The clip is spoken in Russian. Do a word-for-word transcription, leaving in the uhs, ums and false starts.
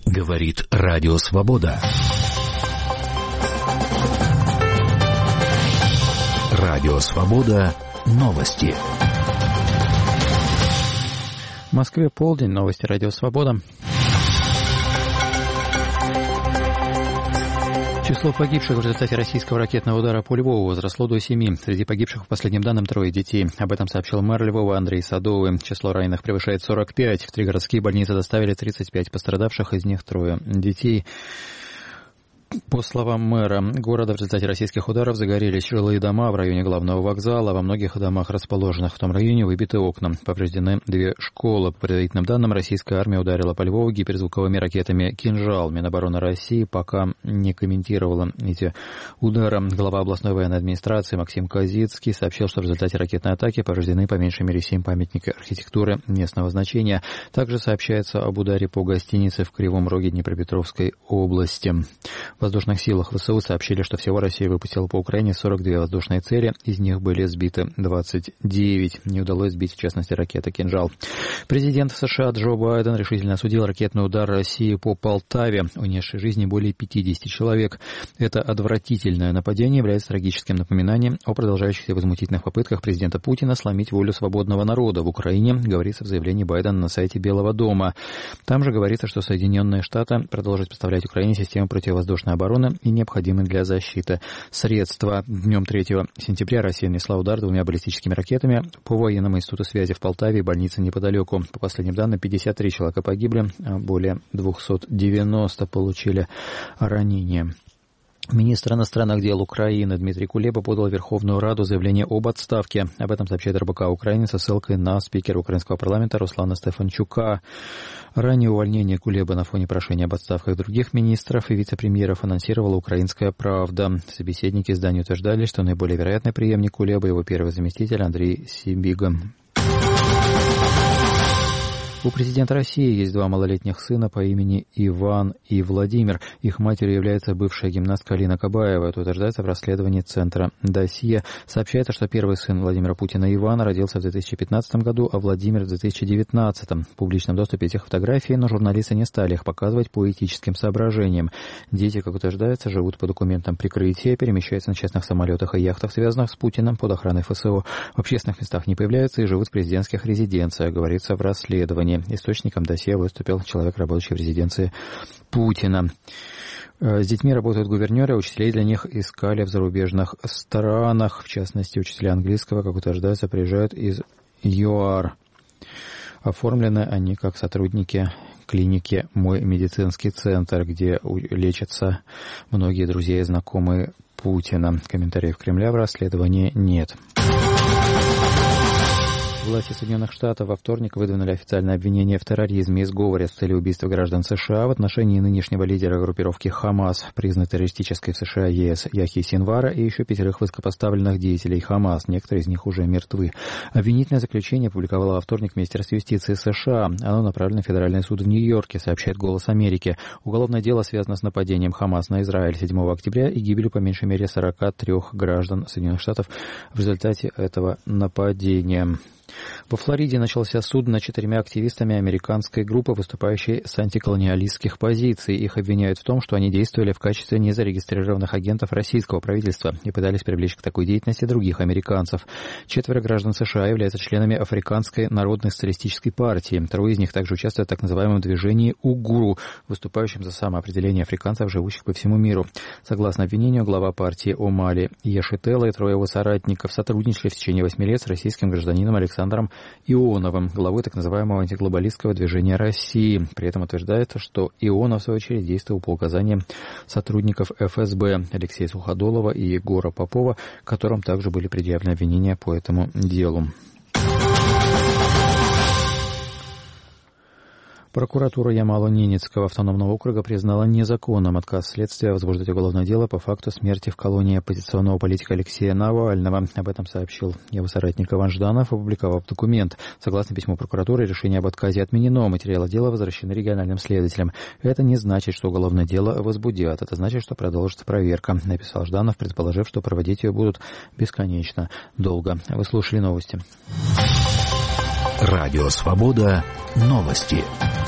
Говорит Радио Свобода. Радио Свобода. Новости. В Москве полдень. Новости Радио Свобода. Число погибших в результате российского ракетного удара по Львову возросло до семи. Среди погибших, по последним данным, трое детей. Об этом сообщил мэр Львова Андрей Садовый. Число раненых превышает сорок пять. В три городские больницы доставили тридцать пять пострадавших, из них трое детей. По словам мэра города, в результате российских ударов загорелись жилые дома в районе главного вокзала. Во многих домах, расположенных в том районе, выбиты окна. Повреждены две школы. По предварительным данным, российская армия ударила по Львову гиперзвуковыми ракетами «Кинжал». Минобороны России пока не комментировала эти удары. Глава областной военной администрации Максим Козицкий сообщил, что в результате ракетной атаки повреждены по меньшей мере семь памятников архитектуры местного значения. Также сообщается об ударе по гостинице в Кривом Роге Днепропетровской области. В воздушных силах ВСУ сообщили, что всего Россия выпустила по Украине сорок две воздушные цели, из них были сбиты двадцать девять. Не удалось сбить, в частности, ракета «Кинжал». Президент США Джо Байден решительно осудил ракетный удар России по Полтаве, унесший жизни более пятидесяти человек. Это отвратительное нападение является трагическим напоминанием о продолжающихся возмутительных попытках президента Путина сломить волю свободного народа в Украине, говорится в заявлении Байдена на сайте Белого дома. Там же говорится, что Соединенные Штаты продолжат поставлять Украине систему противовоздушной обороны и необходимые для защиты средства. Днем третьего сентября Россия нанесла удар двумя баллистическими ракетами по военному институту связи в Полтаве и больнице неподалеку. По последним данным, пятьдесят три человека погибли, а более двести девяносто получили ранения. Министр иностранных дел Украины Дмитрий Кулеба подал в Верховную Раду заявление об отставке. Об этом сообщает РБК Украины со ссылкой на спикера украинского парламента Руслана Стефанчука. Ранее увольнение Кулебы на фоне прошения об отставках других министров и вице-премьеров анонсировала «Украинская правда». Собеседники издания утверждали, что наиболее вероятный преемник Кулебы — его первый заместитель Андрей Сибига. У президента России есть два малолетних сына по имени Иван и Владимир. Их матерью является бывшая гимнастка Алина Кабаева. Это утверждается в расследовании Центра «Досье». Сообщается, что первый сын Владимира Путина Иван родился в две тысячи пятнадцатом году, а Владимир в две тысячи девятнадцатом. В публичном доступе этих фотографий, но журналисты не стали их показывать по этическим соображениям. Дети, как утверждается, живут по документам прикрытия, перемещаются на частных самолетах и яхтах, связанных с Путиным, под охраной ФСО. В общественных местах не появляются и живут в президентских резиденциях, говорится в расследовании. Источником досье выступил человек, работающий в резиденции Путина. С детьми работают гувернеры, а учителей для них искали в зарубежных странах. В частности, учителя английского, как утверждается, приезжают из ЮАР. Оформлены они как сотрудники клиники «Мой медицинский центр», где лечатся многие друзья и знакомые Путина. Комментариев Кремля в расследовании нет. Власти Соединенных Штатов во вторник выдвинули официальное обвинение в терроризме и сговоре с целью убийства граждан США в отношении нынешнего лидера группировки «Хамас», признанной террористической в США ЕС Яхьи Синвара, и еще пятерых высокопоставленных деятелей «Хамас». Некоторые из них уже мертвы. Обвинительное заключение опубликовало во вторник Министерство юстиции США. Оно направлено в Федеральный суд в Нью-Йорке, сообщает «Голос Америки». Уголовное дело связано с нападением «Хамас» на Израиль седьмого октября и гибелью по меньшей мере сорока трёх граждан Соединенных Штатов в результате этого нападения. Во Флориде начался суд над четырьмя активистами американской группы, выступающей с антиколониалистских позиций. Их обвиняют в том, что они действовали в качестве незарегистрированных агентов российского правительства и пытались привлечь к такой деятельности других американцев. Четверо граждан США являются членами Африканской народной социалистической партии. Трое из них также участвуют в так называемом движении «Угуру», выступающем за самоопределение африканцев, живущих по всему миру. Согласно обвинению, глава партии Омали Яшителла и трое его соратников сотрудничали в течение восьми лет с российским гражданином Александром Александром Ионовым, главой так называемого антиглобалистского движения России. При этом утверждается, что Ионов, в свою очередь, действовал по указаниям сотрудников эф эс бэ Алексея Суходолова и Егора Попова, которым также были предъявлены обвинения по этому делу. Прокуратура Ямало-Ненецкого автономного округа признала незаконным отказ следствия возбуждать уголовное дело по факту смерти в колонии оппозиционного политика Алексея Навального. Об этом сообщил его соратник Иван Жданов, опубликовав документ. Согласно письму прокуратуры, решение об отказе отменено, материалы дела возвращены региональным следователям. Это не значит, что уголовное дело возбудят. Это значит, что продолжится проверка, написал Жданов, предположив, что проводить ее будут бесконечно долго. Вы слушали новости. Радио «Свобода». Новости.